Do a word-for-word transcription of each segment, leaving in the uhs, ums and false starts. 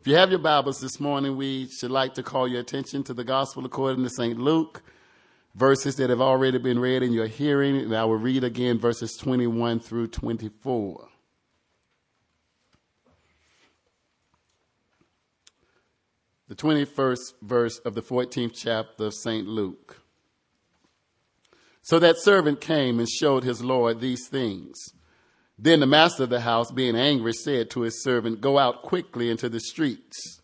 you have your Bibles this morning, we should like to call your attention to the Gospel according to Saint Luke, verses that have already been read in your hearing. And I will read again verses twenty-one through twenty-four. The twenty-first verse of the fourteenth chapter of Saint Luke. So that servant came and showed his Lord these things. Then the master of the house, being angry, said to his servant, Go out quickly into the streets.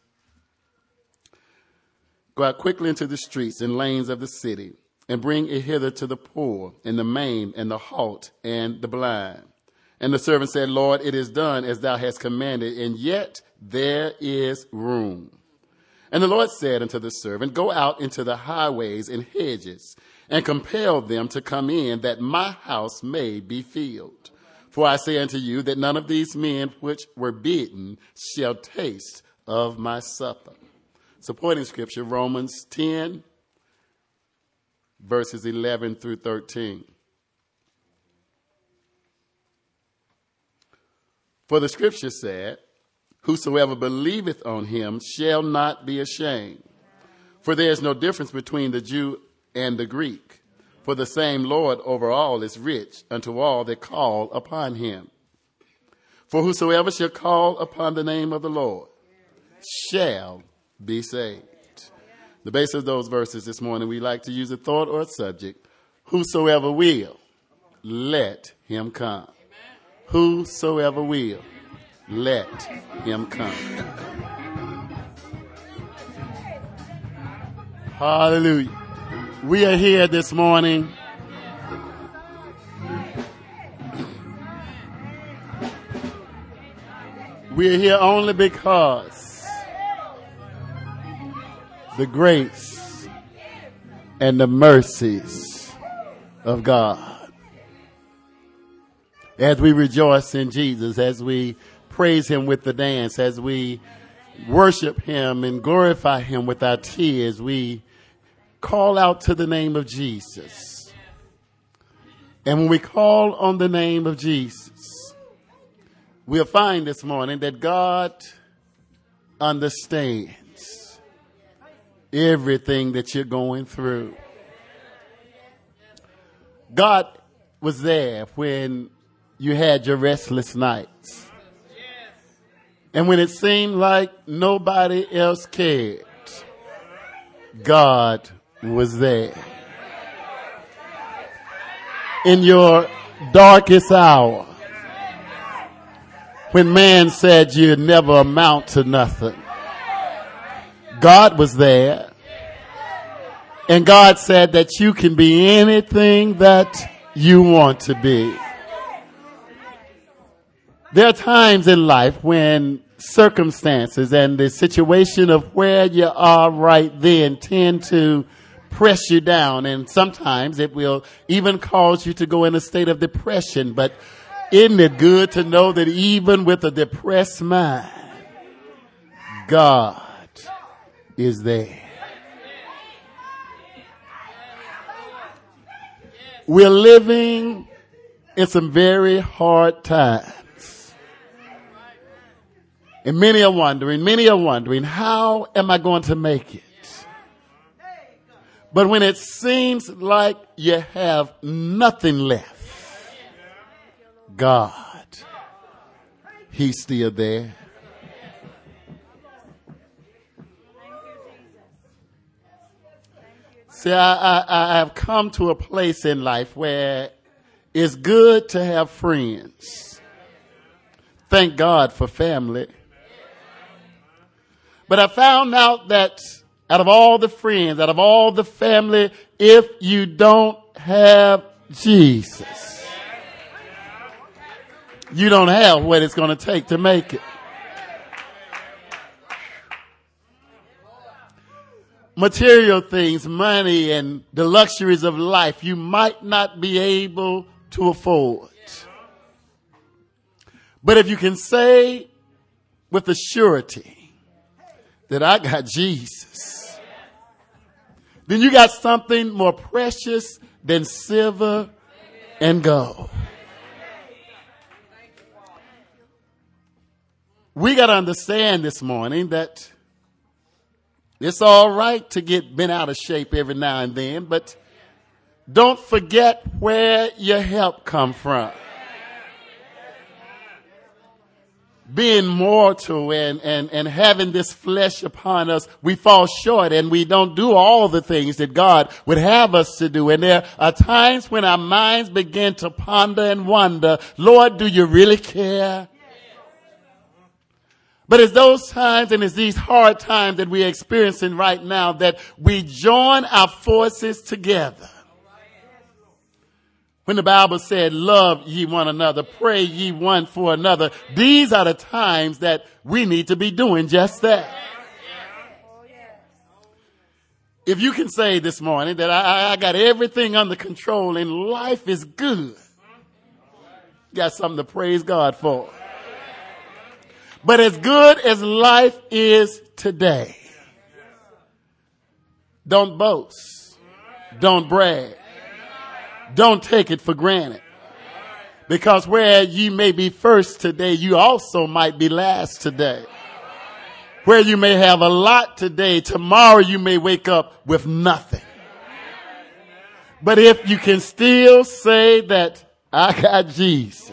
Go out quickly into the streets and lanes of the city, and bring it hither to the poor, and the maimed, and the halt, and the blind. And the servant said, Lord, it is done as thou hast commanded, and yet there is room. And the Lord said unto the servant, Go out into the highways and hedges, and compel them to come in, that my house may be filled. For I say unto you that none of these men which were bidden shall taste of my supper. Supporting scripture, Romans ten, verses eleven through thirteen. For the scripture said, Whosoever believeth on him shall not be ashamed. For there is no difference between the Jew and the Greek. For the same Lord over all is rich unto all that call upon him. For whosoever shall call upon the name of the Lord shall be saved. The base of those verses this morning, we like to use a thought or a subject. Whosoever will, let him come. Whosoever will, let him come. Hallelujah. We are here this morning we are here only because the grace and the mercies of God. As we rejoice in Jesus, as we praise him with the dance, as we worship him and glorify him with our tears, we call out to the name of Jesus. And when we call on the name of Jesus, we'll find this morning that God understands everything that you're going through. God was there when you had your restless nights. And when it seemed like nobody else cared, God was there. In your darkest hour, when man said you'd never amount to nothing, God was there. And God said that you can be anything that you want to be. There are times in life when circumstances and the situation of where you are right then tend to press you down, and sometimes it will even cause you to go in a state of depression. But isn't it good to know that even with a depressed mind, God is there? We're living in some very hard times. And many are wondering, many are wondering, how am I going to make it? But when it seems like you have nothing left, God, he's still there. See, I, I, I have come to a place in life where it's good to have friends. Thank God for family. But I found out that out of all the friends, out of all the family, if you don't have Jesus, you don't have what it's going to take to make it. Material things, money, and the luxuries of life, you might not be able to afford. But if you can say with a surety that I got Jesus, then you got something more precious than silver and gold. we got to understand this morning that it's all right to get bent out of shape every now and then, but don't forget where your help come from. Being mortal and, and, and having this flesh upon us, we fall short and we don't do all the things that God would have us to do. And there are times when our minds begin to ponder and wonder, Lord, do you really care? But it's those times and it's these hard times that we're experiencing right now that we join our forces together. When the Bible said, love ye one another, pray ye one for another, these are the times that we need to be doing just that. If you can say this morning that I, I got everything under control and life is good, you got something to praise God for. But as good as life is today, don't boast, don't brag. Don't take it for granted. Because where you may be first today, you also might be last today. Where you may have a lot today, tomorrow you may wake up with nothing. But if you can still say that I got Jesus,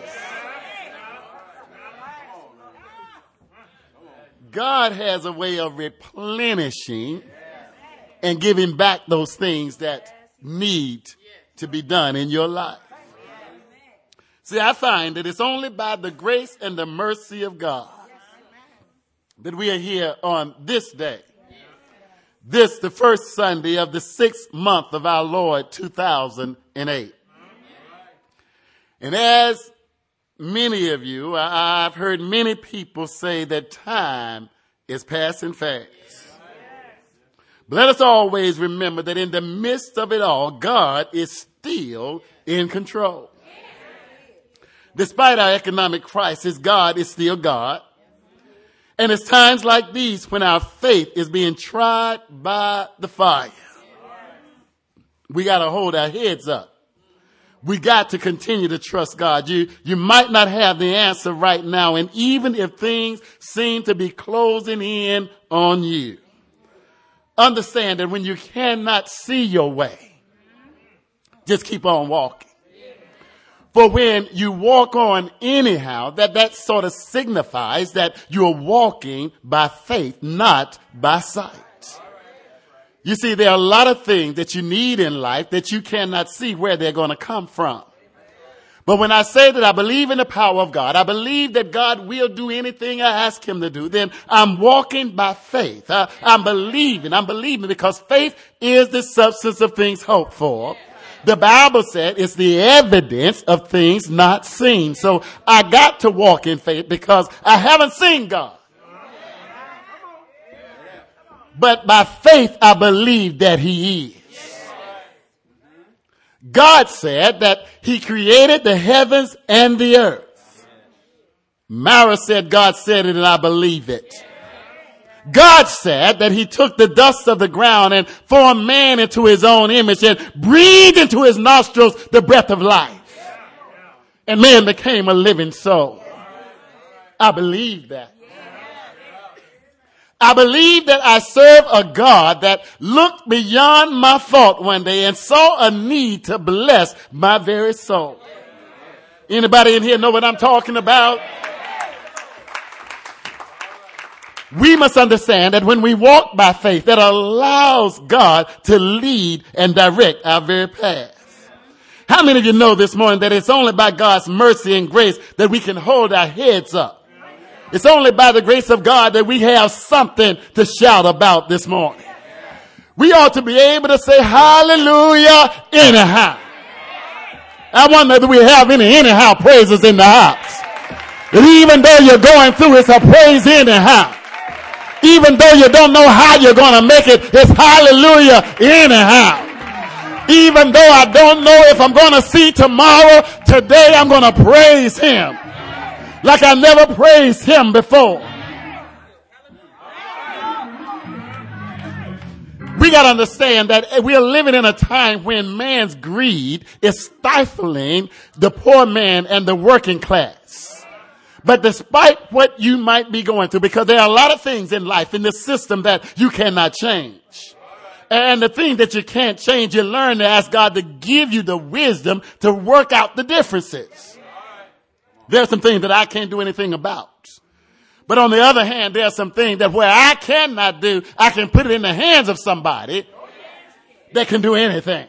God has a way of replenishing and giving back those things that need to be done in your life. See, I find that it's only by the grace and the mercy of God that we are here on this day. This, the first Sunday of the sixth month of our Lord, two thousand eight. And as many of you, I've heard many people say that time is passing fast. But let us always remember that in the midst of it all, God is still in control. Despite our economic crisis, God is still God. And it's times like these when our faith is being tried by the fire. We got to hold our heads up. We got to continue to trust God. You, you might not have the answer right now. And even if things seem to be closing in on you, understand that when you cannot see your way, just keep on walking. For when you walk on anyhow, that, that sort of signifies that you're walking by faith, not by sight. You see, there are a lot of things that you need in life that you cannot see where they're going to come from. But when I say that I believe in the power of God, I believe that God will do anything I ask him to do, then I'm walking by faith. I, I'm believing, I'm believing because faith is the substance of things hoped for. The Bible said it's the evidence of things not seen. So I got to walk in faith because I haven't seen God. But by faith, I believe that he is. God said that he created the heavens and the earth. Mara said God said it and I believe it. God said that he took the dust of the ground and formed man into his own image and breathed into his nostrils the breath of life. And man became a living soul. I believe that. I believe that I serve a God that looked beyond my fault one day and saw a need to bless my very soul. Anybody in here know what I'm talking about? We must understand that when we walk by faith, that allows God to lead and direct our very path. How many of you know this morning that it's only by God's mercy and grace that we can hold our heads up? It's only by the grace of God that we have something to shout about this morning. We ought to be able to say hallelujah anyhow. I wonder if we have any anyhow praises in the house. And even though you're going through, it's a praise anyhow. Even though you don't know how you're going to make it, it's hallelujah anyhow. Even though I don't know if I'm going to see tomorrow, today I'm going to praise him like I never praised him before. We got to understand that we are living in a time when man's greed is stifling the poor man and the working class. But despite what you might be going through, because there are a lot of things in life, in this system, that you cannot change. And the thing that you can't change, you learn to ask God to give you the wisdom to work out the differences. There are some things that I can't do anything about. But on the other hand, there are some things that where I cannot do, I can put it in the hands of somebody that can do anything.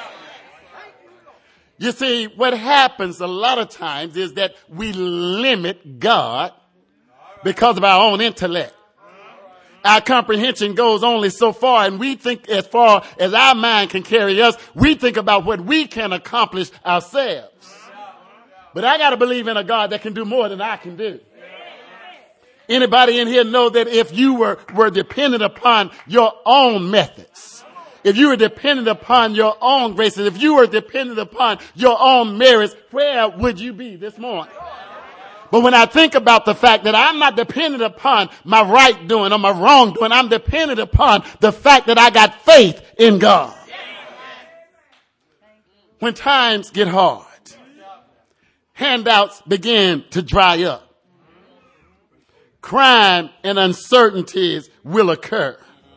You see, what happens a lot of times is that we limit God because of our own intellect. Our comprehension goes only so far, and we think as far as our mind can carry us, we think about what we can accomplish ourselves. But I got to believe in a God that can do more than I can do. Anybody in here know that if you were, were dependent upon your own methods, if you were dependent upon your own graces, if you were dependent upon your own merits, where would you be this morning? But when I think about the fact that I'm not dependent upon my right doing or my wrong doing, I'm dependent upon the fact that I got faith in God. When times get hard, handouts begin to dry up. Crime and uncertainties will occur.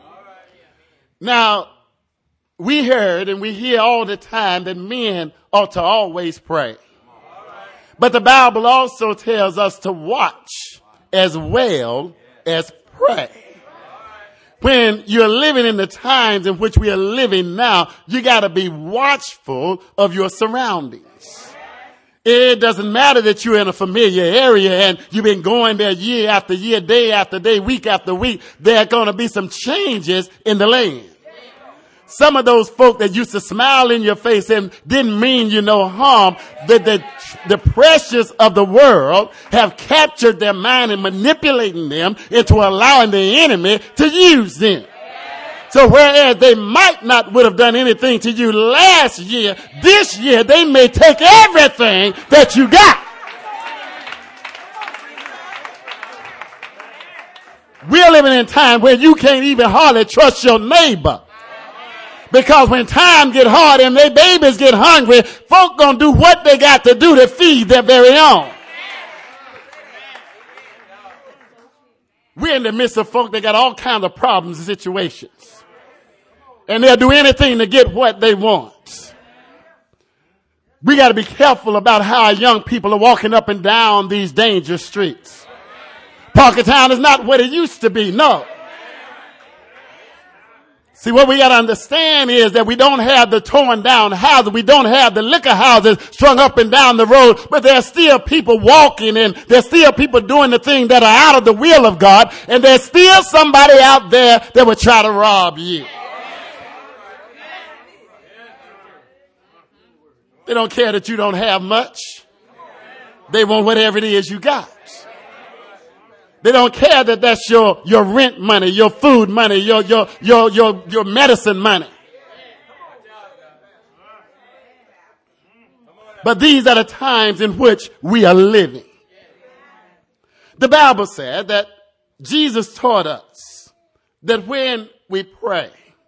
Now, we heard and we hear all the time that men ought to always pray. But the Bible also tells us to watch as well as pray. When you're living in the times in which we are living now, you got to be watchful of your surroundings. It doesn't matter that you're in a familiar area and you've been going there year after year, day after day, week after week. There are going to be some changes in the land. Some of those folk that used to smile in your face and didn't mean you no harm, the, the, the pressures of the world have captured their mind and manipulating them into allowing the enemy to use them. So whereas they might not would have done anything to you last year, this year they may take everything that you got. We're living in a time where you can't even hardly trust your neighbor. Because when times get hard and their babies get hungry, folk gonna do what they got to do to feed their very own. We're in the midst of folk that got all kinds of problems and situations. And they'll do anything to get what they want. We got to be careful about how our young people are walking up and down these dangerous streets. Parkertown is not what it used to be, no. See, what we got to understand is that we don't have the torn down houses. We don't have the liquor houses strung up and down the road, but there's still people walking and there's still people doing the things that are out of the will of God. And there's still somebody out there that will try to rob you. They don't care that you don't have much. They want whatever it is you got. They don't care that that's your, your rent money, your food money, your, your, your, your, your medicine money. But these are the times in which we are living. The Bible said that Jesus taught us that when we pray,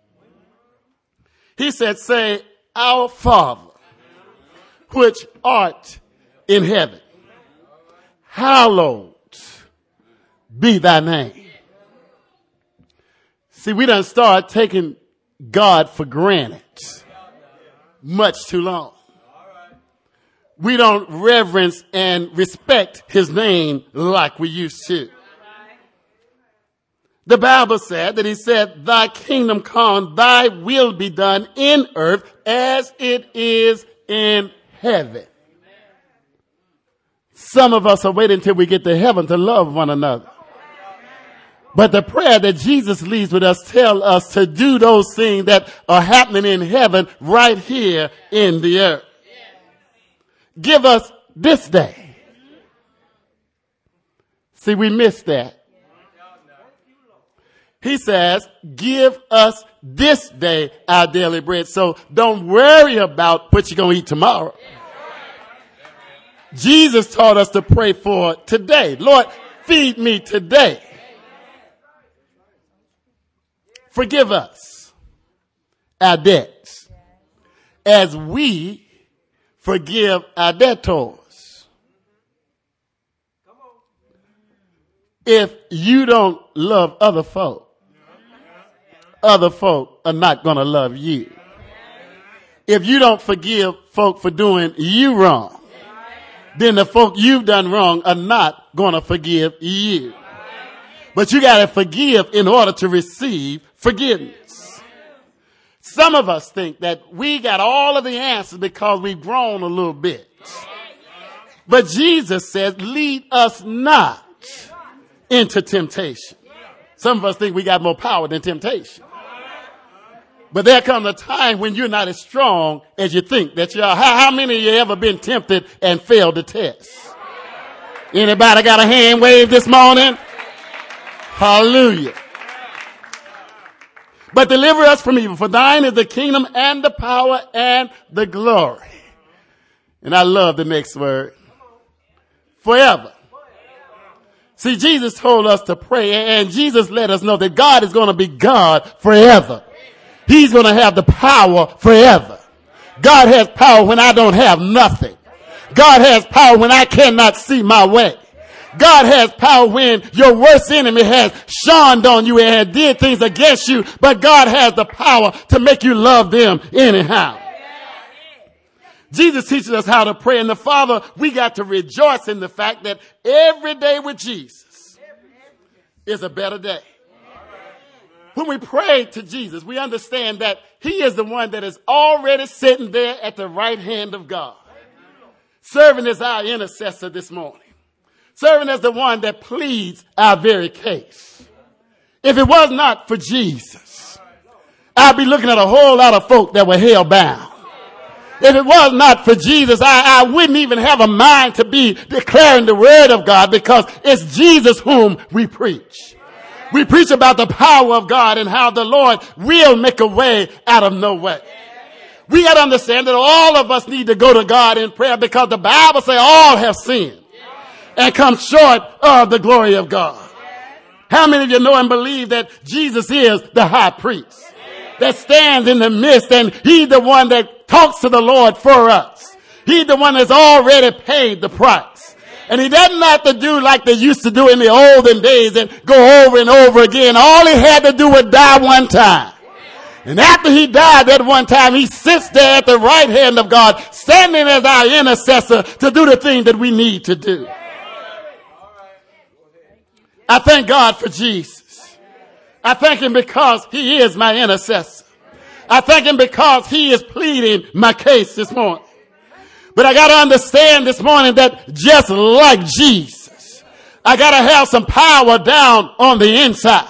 he said, say, our Father, which art in heaven, hallowed be thy name. See, we done start taking God for granted much too long. We don't reverence and respect his name like we used to. The Bible said that he said, thy kingdom come, thy will be done in earth as it is in heaven. Some of us are waiting until we get to heaven to love one another. But the prayer that Jesus leaves with us tell us to do those things that are happening in heaven right here in the earth. Give us this day. See, we missed that. He says, give us this day our daily bread. So don't worry about what you're going to eat tomorrow. Jesus taught us to pray for today. Lord, feed me today. Forgive us our debts as we forgive our debtors. if you don't love other folk, other folk are not going to love you. If you don't forgive folk for doing you wrong, then the folk you've done wrong are not going to forgive you. But you got to forgive in order to receive forgiveness. Some of us think that we got all of the answers because we've grown a little bit. But Jesus says, lead us not into temptation. Some of us think we got more power than temptation. But there comes a time when you're not as strong as you think that you are. How, how many of you ever been tempted and failed the test? Anybody got a hand wave this morning? Hallelujah. But deliver us from evil, for thine is the kingdom and the power and the glory. And I love the next word. Forever. See, Jesus told us to pray, and Jesus let us know that God is going to be God forever. He's going to have the power forever. God has power when I don't have nothing. God has power when I cannot see my way. God has power when your worst enemy has shunned on you and did things against you, but God has the power to make you love them anyhow. Jesus teaches us how to pray, and the Father, we got to rejoice in the fact that every day with Jesus is a better day. When we pray to Jesus, we understand that he is the one that is already sitting there at the right hand of God, serving as our intercessor this morning, serving as the one that pleads our very case. If it was not for Jesus, I'd be looking at a whole lot of folk that were hell-bound. If it was not for Jesus, I, I wouldn't even have a mind to be declaring the word of God, because it's Jesus whom we preach. We preach about the power of God and how the Lord will make a way out of no way. We got to understand that all of us need to go to God in prayer, because the Bible says all have sinned and come short of the glory of God. How many of you know and believe that Jesus is the high priest that stands in the midst, and he's the one that talks to the Lord for us? He's the one that's already paid the price. And he doesn't have to do like they used to do in the olden days and go over and over again. All he had to do was die one time. And after he died that one time, he sits there at the right hand of God, standing as our intercessor to do the thing that we need to do. I thank God for Jesus. I thank him because he is my intercessor. I thank him because he is pleading my case this morning. But I got to understand this morning that just like Jesus, I got to have some power down on the inside.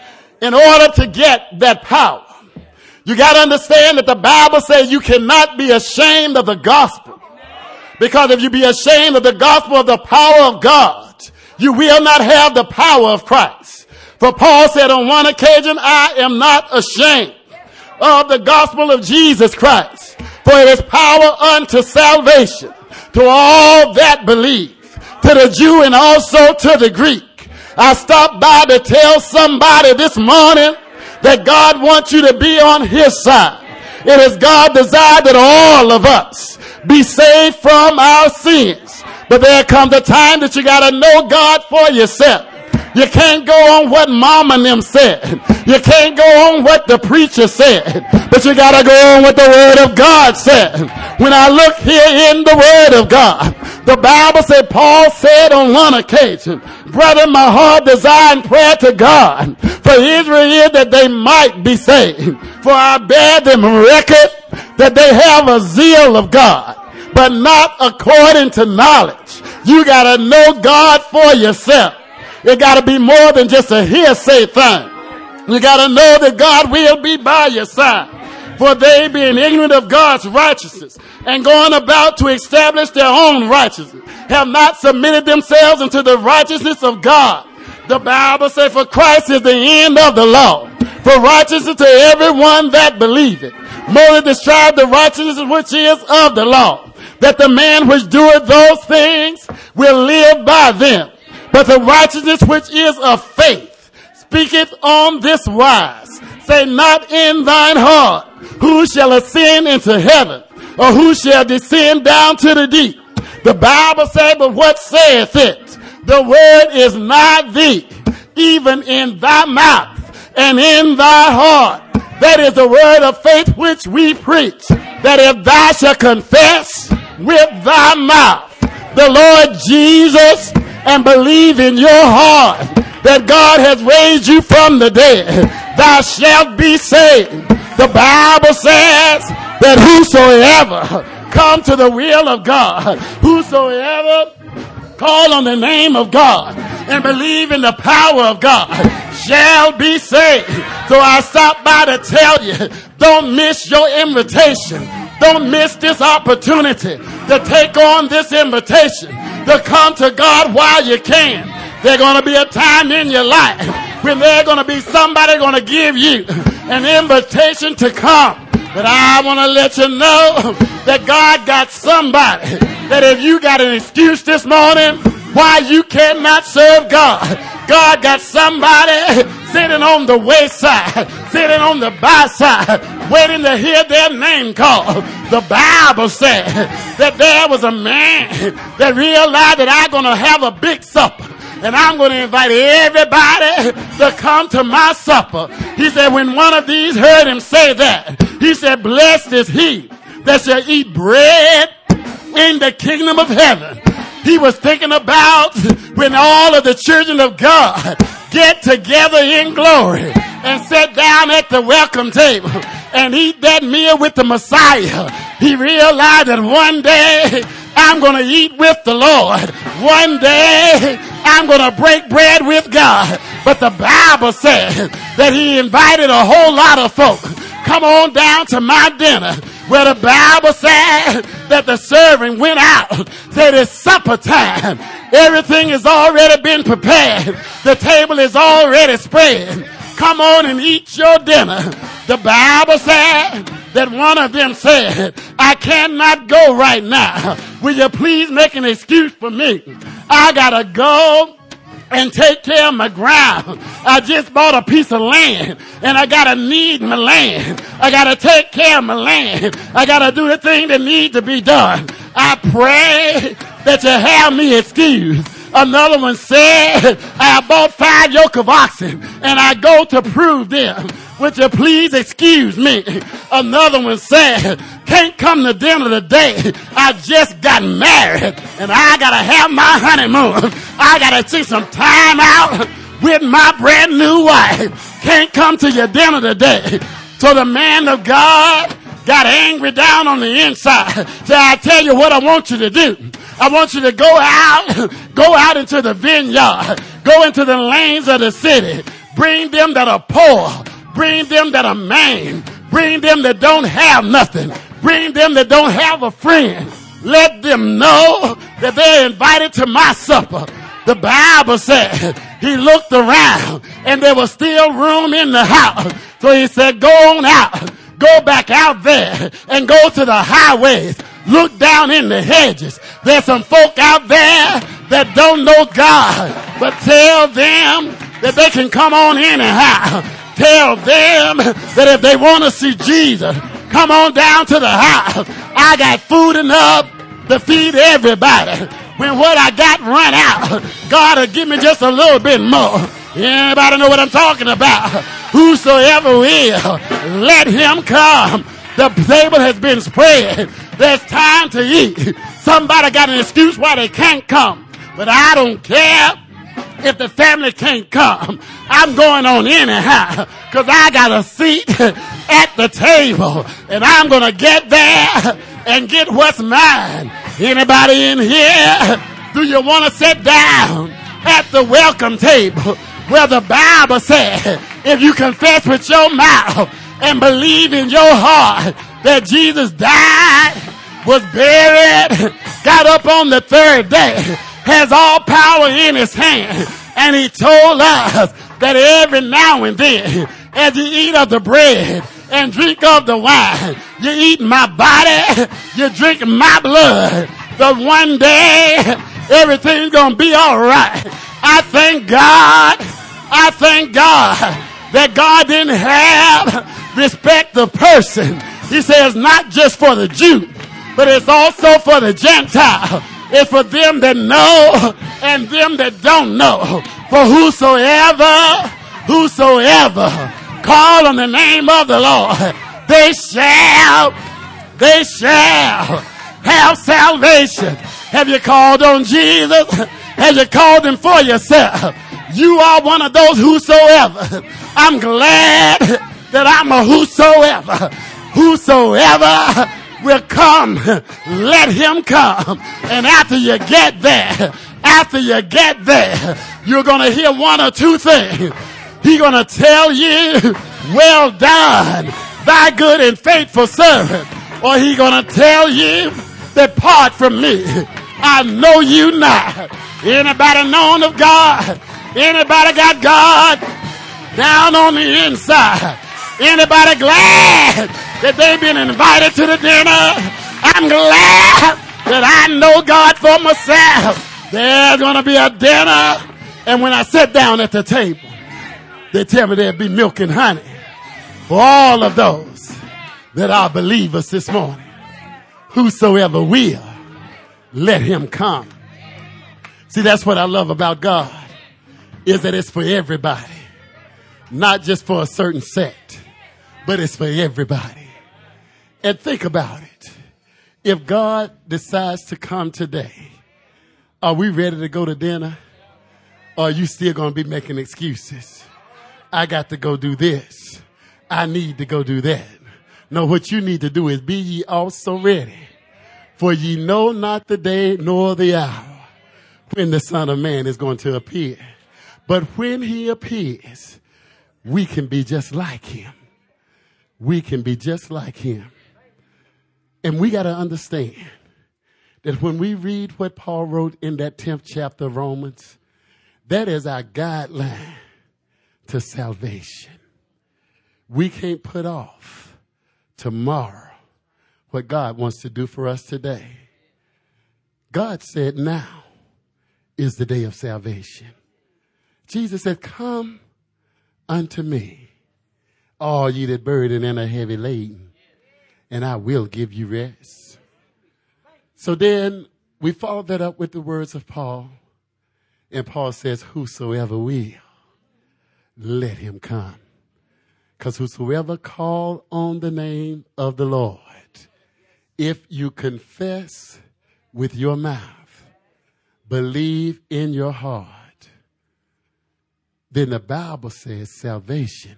In order to get that power, you got to understand that the Bible says you cannot be ashamed of the gospel. Because if you be ashamed of the gospel of the power of God, you will not have the power of Christ. For Paul said on one occasion, I am not ashamed of the gospel of Jesus Christ. For it is power unto salvation to all that believe, to the Jew and also to the Greek. I stopped by to tell somebody this morning that God wants you to be on his side. It is God's desire that all of us be saved from our sins. But there comes a time that you got to know God for yourself. You can't go on what mama and them said. You can't go on what the preacher said. But you got to go on what the word of God said. When I look here in the word of God, the Bible said, Paul said on one occasion, brother, my heart desire and prayer to God for Israel is that they might be saved. For I bear them record that they have a zeal of God, but not according to knowledge. You got to know God for yourself. It got to be more than just a hearsay thing. You got to know that God will be by your side. For they, being ignorant of God's righteousness and going about to establish their own righteousness, have not submitted themselves unto the righteousness of God. The Bible says, for Christ is the end of the law, for righteousness to everyone that believeth. Moses described the righteousness which is of the law, that the man which doeth those things will live by them. But the righteousness which is of faith speaketh on this wise. Say not in thine heart, who shall ascend into heaven, or who shall descend down to the deep. The Bible says, but what saith it? The word is nigh thee, even in thy mouth and in thy heart. That is the word of faith which we preach, that if thou shalt confess with thy mouth the Lord Jesus and believe in your heart that God has raised you from the dead, thou shalt be saved. The Bible says that whosoever come to the will of God, whosoever call on the name of God and believe in the power of God shall be saved. So I stopped by to tell you, don't miss your invitation. Don't miss this opportunity to take on this invitation, to come to God while you can. There's going to be a time in your life when there's going to be somebody going to give you an invitation to come. But I want to let you know that God got somebody, that if you got an excuse this morning why you cannot serve God, God got somebody sitting on the wayside, sitting on the by side, waiting to hear their name called. The Bible said that there was a man that realized that I'm going to have a big supper, and I'm going to invite everybody to come to my supper. He said, when one of these heard him say that, he said, blessed is he that shall eat bread in the kingdom of heaven. He was thinking about when all of the children of God get together in glory and sit down at the welcome table and eat that meal with the Messiah. He realized that one day I'm going to eat with the Lord. One day I'm going to break bread with God. But the Bible says that he invited a whole lot of folk. Come on down to my dinner. Where the Bible said that the servant went out, said it's supper time. Everything has already been prepared. The table is already spread. Come on and eat your dinner. The Bible said that one of them said, I cannot go right now. Will you please make an excuse for me? I gotta go and take care of my ground. I just bought a piece of land and I gotta need my land. I gotta take care of my land. I gotta do the thing that needs to be done. I pray that you have me excused. Another one said, I bought five yoke of oxen and I go to prove them. Would you please excuse me? Another one said, can't come to dinner today. I just got married and I gotta have my honeymoon. I gotta take some time out with my brand new wife. Can't come to your dinner today. So the man of God got angry down on the inside. So I tell you what I want you to do. I want you to go out, go out into the vineyard, go into the lanes of the city, bring them that are poor, bring them that are maimed, bring them that don't have nothing, bring them that don't have a friend. Let them know that they're invited to my supper. The Bible said he looked around and there was still room in the house. So he said, go on out, go back out there and go to the highways. Look down in the hedges. There's some folk out there that don't know God, but tell them that they can come on anyhow. Tell them that if they want to see Jesus, come on down to the house. I got food enough to feed everybody. When what I got run out, God will give me just a little bit more. Anybody know what I'm talking about? Whosoever will, let him come. The table has been spread. There's time to eat. Somebody got an excuse why they can't come. But I don't care if the family can't come. I'm going on anyhow because I got a seat at the table. And I'm going to get there and get what's mine. Anybody in here? Do you want to sit down at the welcome table where the Bible said if you confess with your mouth and believe in your heart that Jesus died, was buried, got up on the third day, has all power in his hand, and he told us that every now and then, as you eat of the bread and drink of the wine, you eat my body, you drink my blood, but one day, everything's gonna be all right. I thank God, I thank God that God didn't have respect of person. He says not just for the Jew, but it's also for the Gentile. It's for them that know and them that don't know. For whosoever, whosoever call on the name of the Lord, they shall, they shall have salvation. Have you called on Jesus? Have you called him for yourself? You are one of those whosoever. I'm glad that I'm a whosoever. Whosoever will come, let him come. And after you get there, after you get there, you're going to hear one or two things. He's going to tell you, well done, thy good and faithful servant. Or he's going to tell you, depart from me, I know you not. Anybody known of God? Anybody got God down on the inside? Anybody glad that they've been invited to the dinner? I'm glad that I know God for myself. There's going to be a dinner, and when I sit down at the table, they tell me there'll be milk and honey for all of those that are believers this morning. Whosoever will, let him come. See, that's what I love about God, is that it's for everybody. Not just for a certain sect, but it's for everybody. And think about it. If God decides to come today, are we ready to go to dinner? Or are you still going to be making excuses? I got to go do this. I need to go do that. No, what you need to do is be ye also ready. For ye know not the day nor the hour when the Son of Man is going to appear. But when he appears, we can be just like him. We can be just like him. And we got to understand that when we read what Paul wrote in that tenth chapter of Romans, that is our guideline to salvation. We can't put off tomorrow what God wants to do for us today. God said now is the day of salvation. Jesus said, come unto me, all ye that burden and are heavy laden, and I will give you rest. So then we follow that up with the words of Paul. And Paul says, whosoever will, let him come. Because whosoever call on the name of the Lord, if you confess with your mouth, believe in your heart, then the Bible says salvation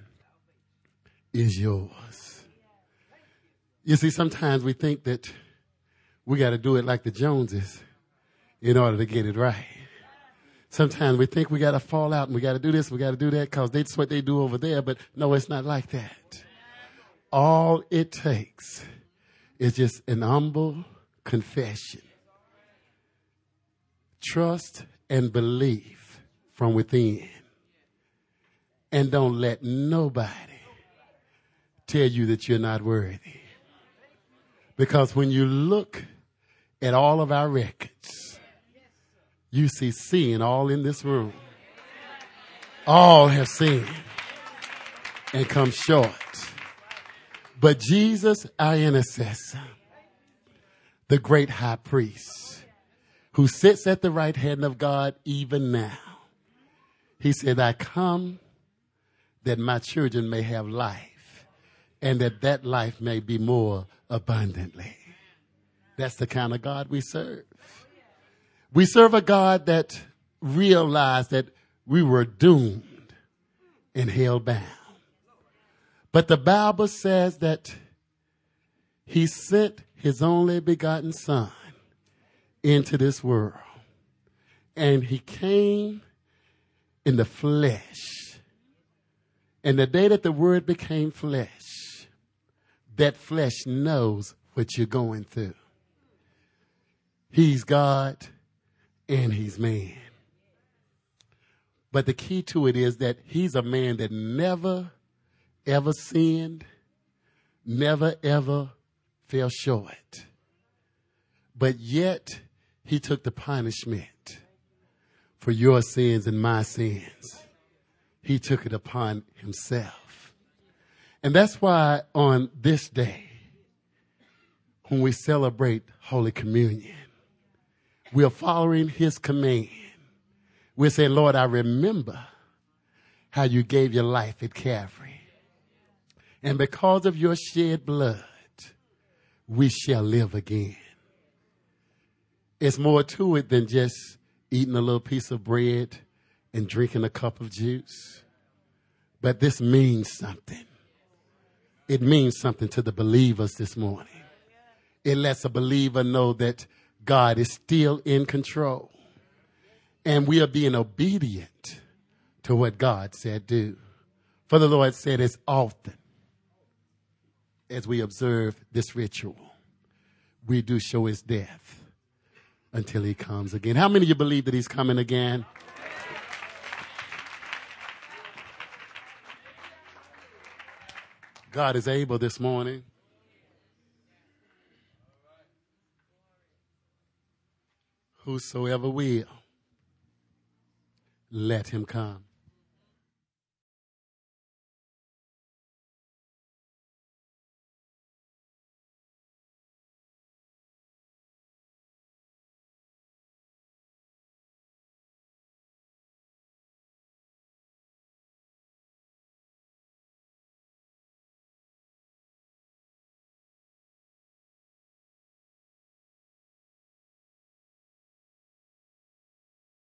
is yours. You see, sometimes we think that we got to do it like the Joneses in order to get it right. Sometimes we think we got to fall out and we got to do this, we got to do that because that's what they do over there. But no, it's not like that. All it takes is just an humble confession. Trust and belief from within. And don't let nobody tell you that you're not worthy. Because when you look at all of our records, you see sin all in this room. All have sinned and come short. But Jesus, our intercessor, the great high priest, who sits at the right hand of God even now, he said, I come that my children may have life and that that life may be more abundantly. That's the kind of God we serve. We serve a God that realized that we were doomed and held bound. But the Bible says that he sent his only begotten son into this world. And he came in the flesh. And the day that the word became flesh, that flesh knows what you're going through. He's God and he's man. But the key to it is that he's a man that never, ever sinned, never, ever fell short. But yet he took the punishment for your sins and my sins. He took it upon himself. And that's why on this day, when we celebrate Holy Communion, we are following his command We're saying, Lord, I remember how you gave your life at Calvary. And because of your shed blood, we shall live again. It's more to it than just eating a little piece of bread and drinking a cup of juice. But this means something. It means something to the believers this morning. It lets a believer know that God is still in control. And we are being obedient to what God said do. For the Lord said, as often as we observe this ritual, we do show his death until he comes again. How many of you believe that he's coming again? God is able this morning. Whosoever will, let him come.